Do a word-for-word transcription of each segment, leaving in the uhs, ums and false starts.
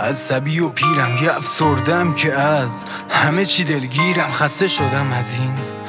عصبی و پیرم، یه افسردم که از همه چی دلگیرم. خسته شدم از این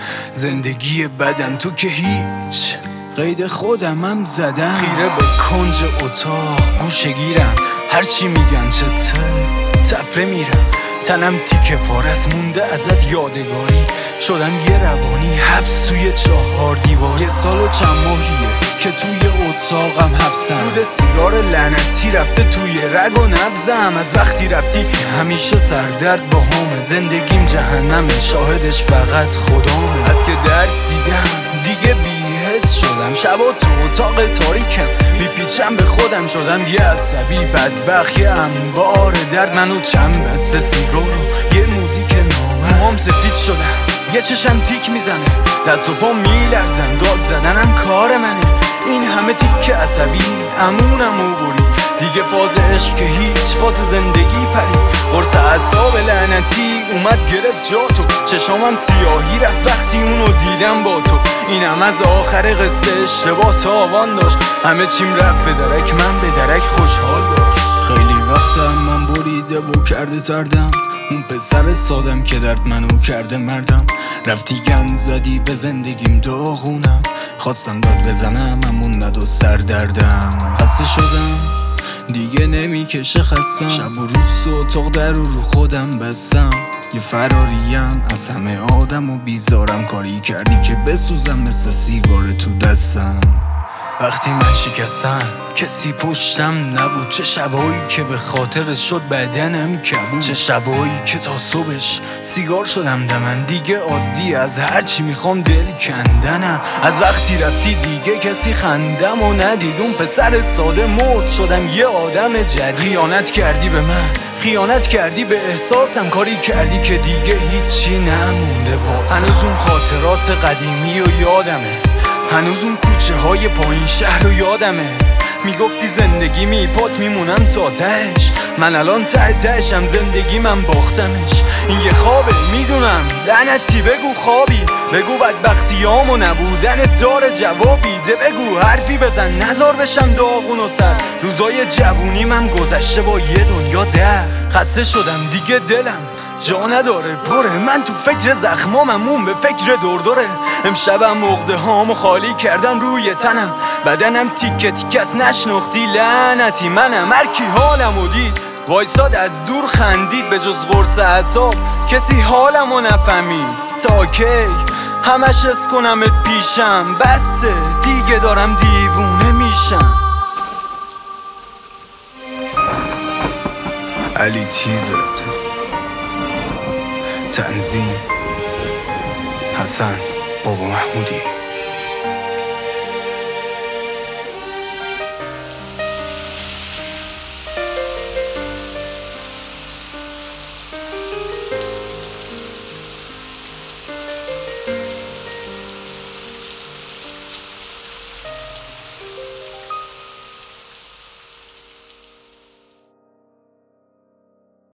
زندگی بدم، تو که هیچ قید خودمم زدم. خیره به کنج اتاق گوشه گیرم، هرچی میگن چته تفره میرم. تنم تیکه پارست مونده ازت یادگاری، شدم یه روانی حبس توی چهار دیوار. یه سال و چند ماهیه که توی اتاقم حبسم، دود سیگار لعنتی رفته توی رگ و نبزم. از وقتی رفتی همیشه سردرد با همه، زندگیم جهنمه شاهدش فقط خدامه. از که درد دیدم دیگه بی‌حس شدم، شبا تو اتاق تاریکم میپیچم به خودم. شدم یه عصبی بدبخت، یه انبار درد. منو چند بسته سیگار و یه موزیک نامه. موام سفید شدم، یه چشم تیک میزنه، دست و پا میلرزن، داد زدنم کار منه. این همه تیک عصبی امونم و برید، دیگه فاز عشق که هیچ، فاز زندگی پرید. قرص اعصاب لعنتی اومد گرفت جا تو، چشامم سیاهی رفت وقتی اونو دیدم با تو. اینم از آخر قصه، اشتباه تاوان داشت، همه چیم رفت به درک، من به درک خوشحال باش. خیلی وقتم من بریده و کرده تردم، اون پسر سادم که درد منو کرده مردم. رفتی گند زدی به زندگیم داغونم، خواستم داد بزنم همون ند و سر دردم. خسته شدم دیگه نمیکشه خستم، شب و روز تو اتاق در رو رو خودم بستم. یه فراریم از همه آدم و بیزارم، کاری کردی که بسوزم مثل سیگار تو دستم. وقتی من شکستم کسی پشتم نبود، چه شبایی که به خاطرت شد بدنم کبود، چه شبایی که تا صبحش سیگار شدم دمن. دیگه عادی از هرچی میخوام دل کندنم. از وقتی رفتی دیگه کسی خندم و ندید، اون پسر ساده مرد، شدم یه آدم جدید. خیانت کردی به من، خیانت کردی به احساسم، کاری کردی که دیگه هیچی نمونده واسم. هنوز اون خاطرات قدیمی و یادمه، هنوز اون کوچه های پایین شهر رو یادمه. میگفتی زندگی میپات میمونم تا تهش، من الان ته تهشم، زندگی من باختمش. این یه خوابه میدونم لعنتی، بگو خوابی، بگو بدبختیام و نبودن دار جوابی ده. بگو حرفی بزن نزار بشم داغون و سر، روزای جوونی من گذشته با یه دنیا در. خسته شدم دیگه دلم جا نداره پره، من تو فکر زخمامم اون به فکر دردره. امشبم عقده هامو خالی کردم روی تنم، بدنم تیکه تیکه است نشناختی لعنتی منم. هر کی حالمو دید وایساد از دور خندید، به جز قرص اعصاب کسی حالمو نفهمید. تا کی همش اس کنمت پیشم، بسه دیگه دارم دیوونه میشم. علی تیزت، تنظیم حسن بابا محمودی.